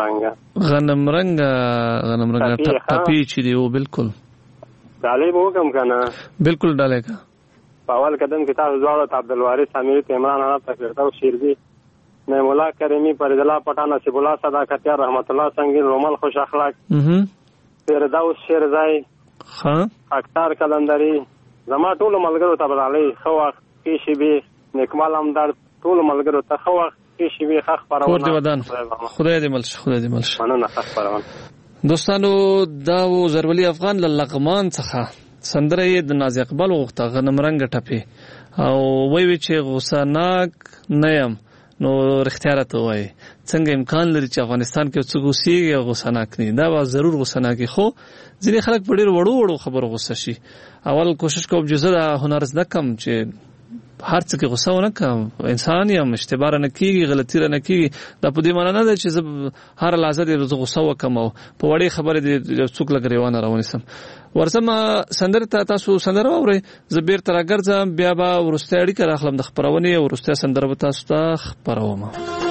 رنگ ټپی چي دی او بالکل ډالې مو کوم کنه
بالکل ډالې کا
په اول قدم کې تاسو ځوړو عبدالوارث امیر عمران انا تکړه شیرزي نعیم الله کریمی، فرید الله پټان، نصیب الله صداقتیار، رحمت الله سنگین، رومل خوش اخلاق، فردوس شیرزای، اختر کلندری، زما ټول ملګرو ته بلالي خو وخت کې شي به نیکمال همدرد، ټول ملګرو ته خو وخت کې شي به خخ پرونه
کور دی ودان. خدای دې ملش، خدای دې ملش.
مننه خخ پرونه.
دوستانو دا و زرولي افغان لغمان څخه سندره یې د ناز اقبال وغوښته، غنم رنګ ټپي، او وی چې غوسه ناک نه یم. نو رښتیا راته وایي څنګه امکان لري چې افغانستان کې څوک اوسېږي او غوسه ناک نه وي؟ دا به ضرور غوسه ناک وي، خو ځینې خلک په ډېرو وړو خبرو غوسه شي. اول کوشش کوم چې زه دا هنر زده کړم چې هر څه کې غوسه ونه کړم، انسان یم، اشتباه رانه کېږي، غلطي رانه کېږي. دا په دې معنا نه ده چې زه هره لحظه دې زه غوسه وکړم او په وړې خبرې دې څوک له ګریوانه راونیسم. ورځم سندره ته تاسو سندره واورئ، زه بیرته راګرځم، بیا به وروستۍ اړیکه راخلم د خپرونې، او وروستۍ سندره به تاسو ته خپروم.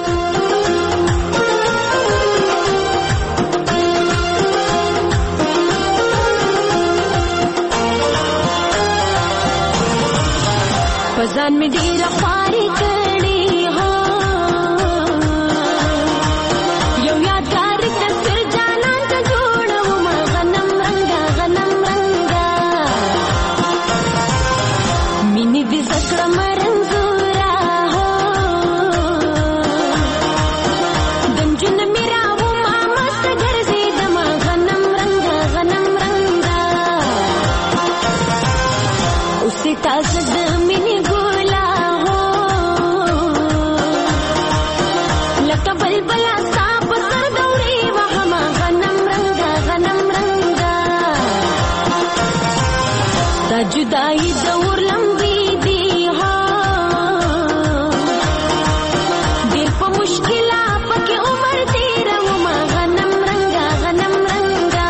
پزان می ډیره خواري کړې هو، یو یادګار تصویر جانان ته جوړوم، غنم رنګا غنم رنګا مینې دې زکړه مرنزورا هو، دنجن میرا و ماما سګر زیدم، غنم رنګا غنم رنګا اوسې تاسو د مینې بلبلا صاحب سر دوري وهما، غنم رنگا غنم رنگا دا جدائی دور لمبی دی ها، دیر پا مشکلا پکی عمر دیر وما، غنم رنگا غنم رنگا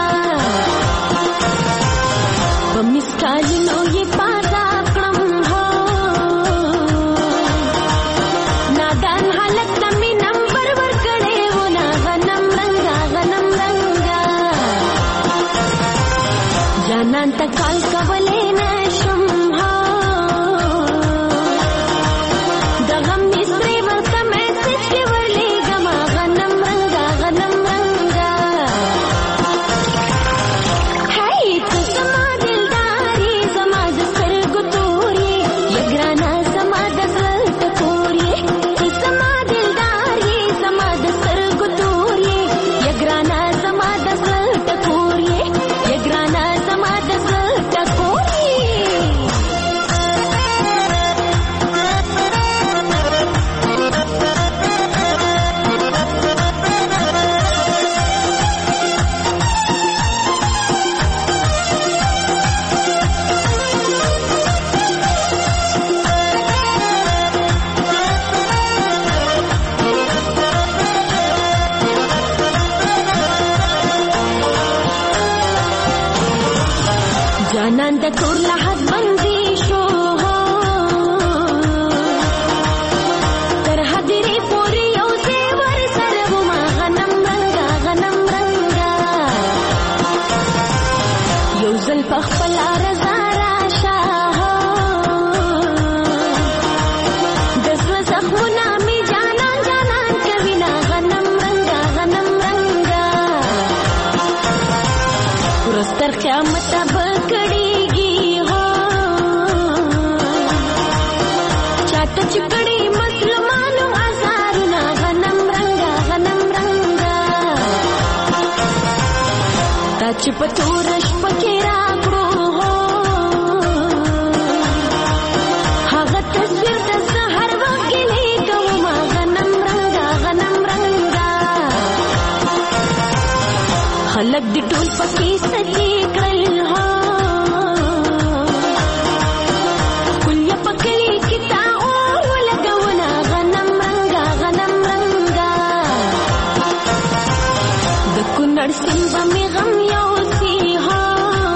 بمسکالی نو یہ پادا کرم ہو، نادان حالت نمی جانان تکال کولې نشم ها، د غم نسرې ورته میسج کې ورلېږم، غنم رنګا غنم رنګا هی ته زما دلدارې، زما د سترګو تورې، یګرانا زما د زړه ټکورې، ته زما دلدارې، زما د سترګو تورې، یګرانا زما د زړه ټکورې، یګرانا جانان د ټول لحد بندي شو، تر حاضرې پورې یو ځای ورسره وما، غنم رنګا غنم رنګا یو ځل په خپله رضا راشه، د زړه زخمونه مې جانان جانان کوینه، غنم رنګا غنم رنګا ورځ تر قیامته به چکڑی مسلمانو ازارنا، غنم رنگا غنم رنگا تا چې په تورش پکې راکړو هغه تصویر د سحر وخت کې لیکم، غنم رنگا غنم رنگا خلک دې ټول پکې سچې کړل هو، کل پکې کتا کنړ سیمه می غم یو سی ها،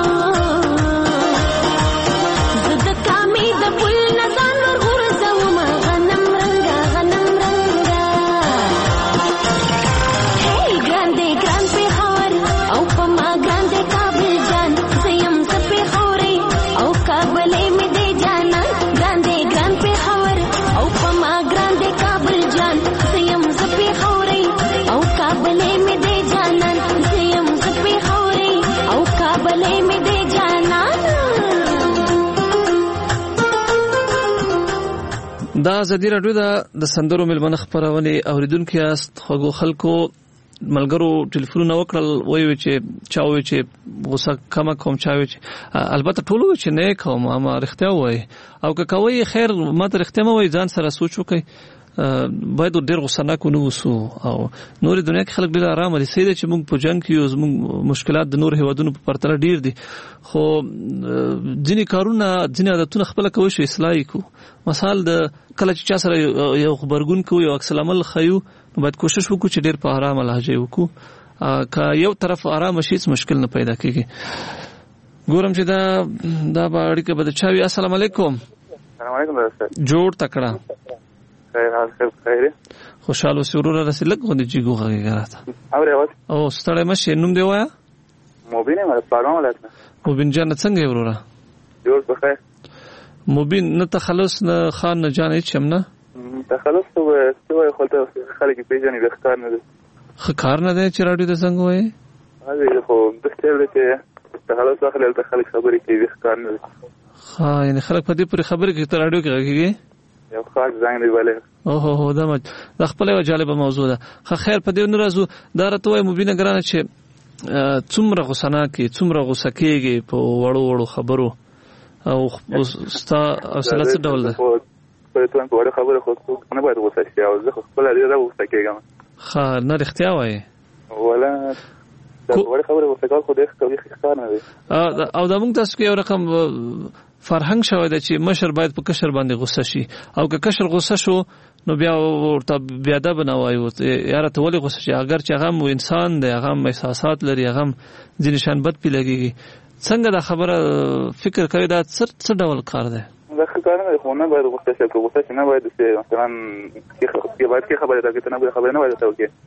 زد کامی د پل نزان ورغورځوم، غنم رنګا غنم رنګا هی ګران دی ګران پېښور او په ما ګران دی کابل جان، زیم زه پېښورۍ او کابلۍ مې دی جانا، ګران دی ګران پېښور او په ما ګران دی کابل جان،
دا ازادي راډیو د سندرو ملمنه خبرونه اوریدونکو یاست خو خلکو ملګرو ټلیفون وکړل وایي چې چاوي چې غوسه کم چاوي چې البته ټول چې نه کوم ما رښتیا وایي او که کوي خیر ما ته رښتیا وایي ځان سره سوچ وکړي باید ډېر غوسه نه کو نو وسو او نور دنیا کې خلک ډېر آرام دي سیده چې موږ په جنگ کې یو زموږ مشکلات د نور هیوادونو په پرتله ډېر دي خو ځینې کارونه ځینې عادتونه خپل کوي شو اصلاحي کو مثال د کله چې چا سره یو خبرګون کوي یو عکس العمل خيو نو باید کوشش وکړو چې ډېر په آرام لهجه وکړو که یو طرف آرام شي مشکل نه پیدا کیږي ګورم چې دا باندې کې بده چاوي السلام علیکم
السلام علیکم
جوړ تکړه
خیر
خوشاله سرور رسول لګ غوډه جیګو غږی راته او ستړی مشه نوم دی وایا
موبین ما پاړم ولاتنه
موبین جان څنګه وروره
جوړ په خیر
موبین نه تخلص نه خان نه جان هیڅ هم نه
تخلص ته خلته خلک پیژنې د ښکار نه
ښکار نه دی چې راډیو د څنګه وایي
هغه خو د ستل چې تخلص واخلل ته خلک خبرې کوي د ښکار نه
ها یعنی خلک په دې پورې خبرې کوي ته راډیو کې راګي
یو خاص ځای دی ولې
اوه دا خپل یو جالب موضوع ده خیر په دې نورازو دا راته وای مبینه ګرانه چې څومره غوسه کې څومره غوسه کېږي په وړو خبرو او ستا اصله څه ډول ده
په توګه په وړو خبرو خو نه باید غوسه شي او زه خپل لري غوسه کېږم
نه رښتیا وایي
ولا دا وړو خبرو غوسه کول خو دې ښکار نه دی
او دا موږ تاسو کې یو رقم فرهنګ شوی دی چې مشر باید په کشر باندې غوسه شي او که کشر غوسه شو نو بیا ورته بیا دا بنوایو یاره ته ولې غوسه شي اگر چې هغه انسان دی هغه احساسات لري هغه ځینې شان بد پی لګيږي څنګه دا خبره فکر کوي دا څه ډول کار دی
دا ښکار نه خو نه باید غوسه شي که غوسه شي نه باید مثلا کې باید کې خبره دا کې نه باید خبره نه باید ته وکړي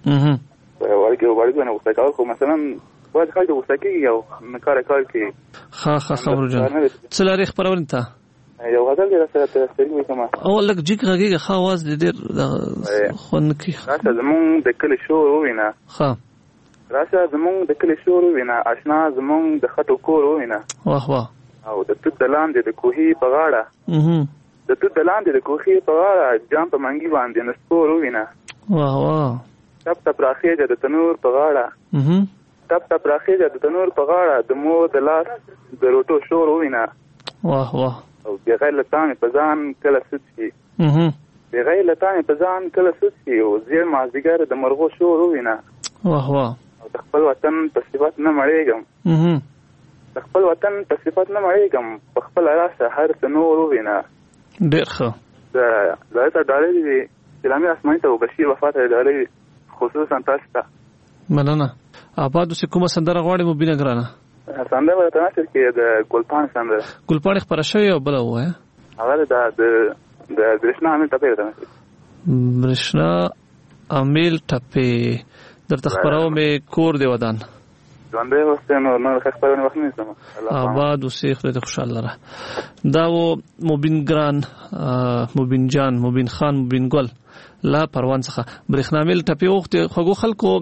وړي نه غوسه کوي خو مثلا باید خلک غوسه کوي او کار کوي
خبرو جان څه لري خبرونه ته
یو غزل دی سره تسلیمي کوم
او لک جګ غږی خو आवाज دې خون کی
راشه زمون د کلی شور وینا راشه زمون د کلی شور وینا آشنا زمون د خټو کور وینا
واه
او د توت دلان د کوهي په غاړه د توت دلان د کوهي په غاړه جام په منګي باندې نسکور وینا
واه
تپ راخیږي د تنور په غاړه تپ راخیږي د تنور په غاړه د مو د لاس د روټو شور وینا
واه
او بغیر لتان په ځان کله سوتي بغیر لتان په ځان کله سوتي او زیر مازیګر د مرغو شور وینا
واه
او د خپل وطن په صفات نه مړېږم د خپل وطن په صفات نه مړېږم په خپل راشه هر څه نور وینا
ډېر ښه
دا ته ډالې دي اسلامي اسماني ته بشیر وفات ډالې خصوصا تاسو ته
مننه آبادو سه کومه سندره غواړې مو بینه ګرانه
سندره ورته نشر کې د ګلپان سندره
ګلپان خبره شوی او بل وای
هغه د برشنا عامل ټپه ده
برشنا عامل ټپه درته خبرو مې کور دی ودان
ځاندې وسته نو خبرونه وخت نه سم
آبادو سه خپل خوشاله را دا و مبین ګران مبین جان مبین خان مبین ګل لا پروان څخه برښنامل ټپه وخت خو خلکو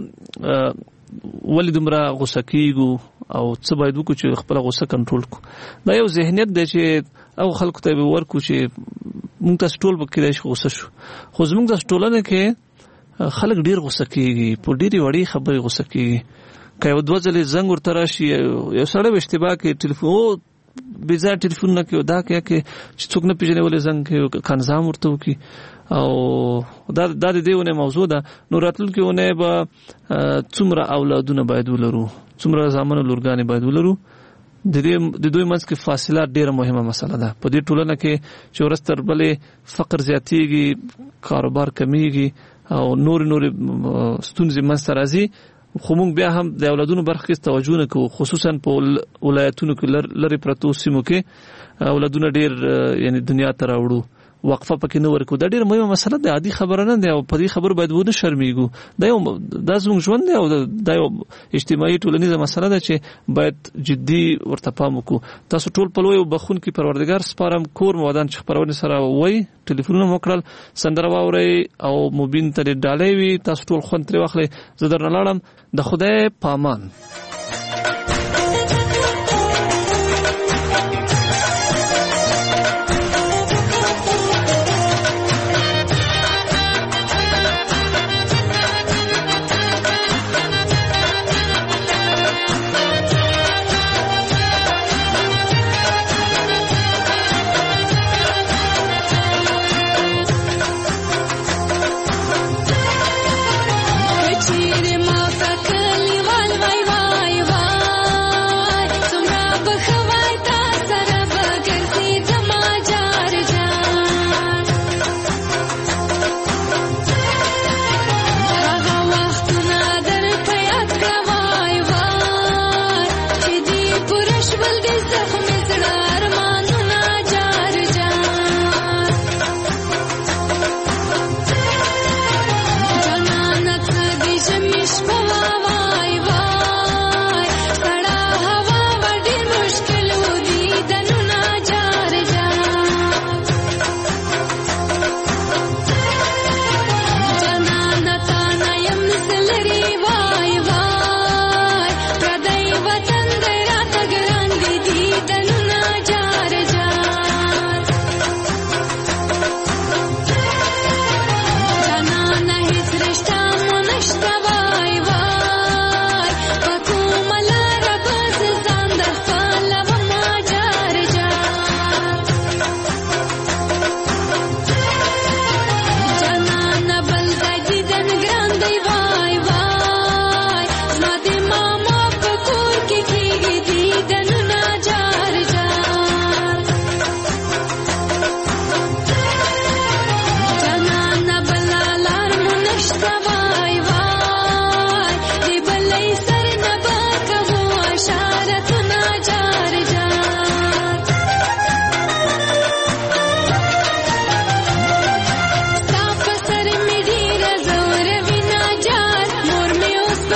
ولې دومره غوسه کیږو او څه باید وکړو چې خپل غوسه کنټرول کو دا یو ذهنیت دی چې او خلکو ته ورکو چې موږ تاسو ټول بکیدای شو غوسه شو خو زموږ د ټولنه کې خلک ډیر غوسه کیږي په ډیری وړي خبرې غوسه کیږي که یو دوه ځلې زنګ ورته راشي یو سړی اشتباه کوي ټلیفون بيځه ټلیفون نه کوي دا کې چې څوک نه پیژني ولې زنګ کوي کنځام ورته وکي او دا د دېونه موضوع ده نو راتلونکيونه به څومره اولادونه باید ولرو څومره زامن لورګانې باید ولرو د دوی منځ کې فاصله ډیره مهمه مسله ده په دې ټولنه کې چې ورستر بلې فقر زیاتېږي کاروبار کمیږي او نور ستونزې منځ راځي خو موږ بیا هم د اولادونو برخه کې توجه نه کوو خصوصا په ولایتونو کې لری پرتو سیمو کې اولادونه ډیر یعنی دنیا ته راوړو وقفه پکې نه ورکو دا ډیره مهمه مسله ده عادي خبره نه ده او په دې خبرو باید ونه شرمېږو دا زموږ ژوند دی او دا یو اجتماعي ټولنیزه مسله ده چې باید جدي ورته پام وکړو تاسو ټول په لوی بخون کې پروردګار سپارم کور مودان چې خبرونه سره وای ټلیفونونه وکړل سندره واوري او موبین ته ډالې وي تاسو ټول خوند تر واخلې زه درنه لاړم د خدای پامان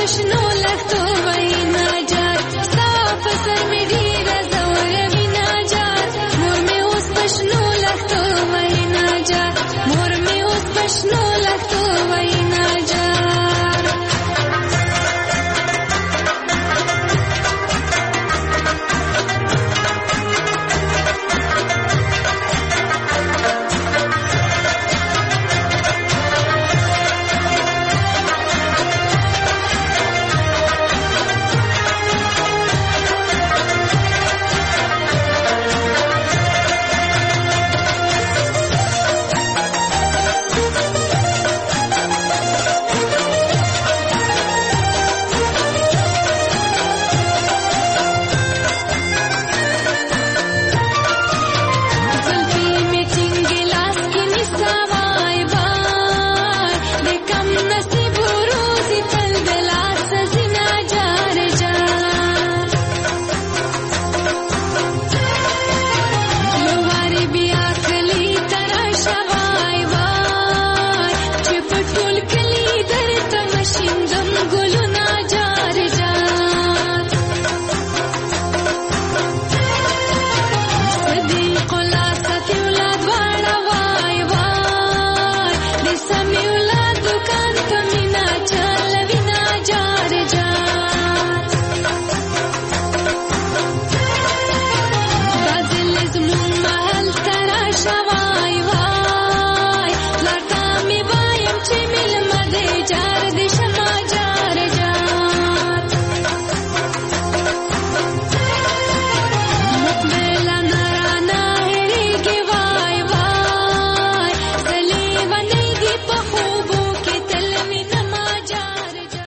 پشنو لخت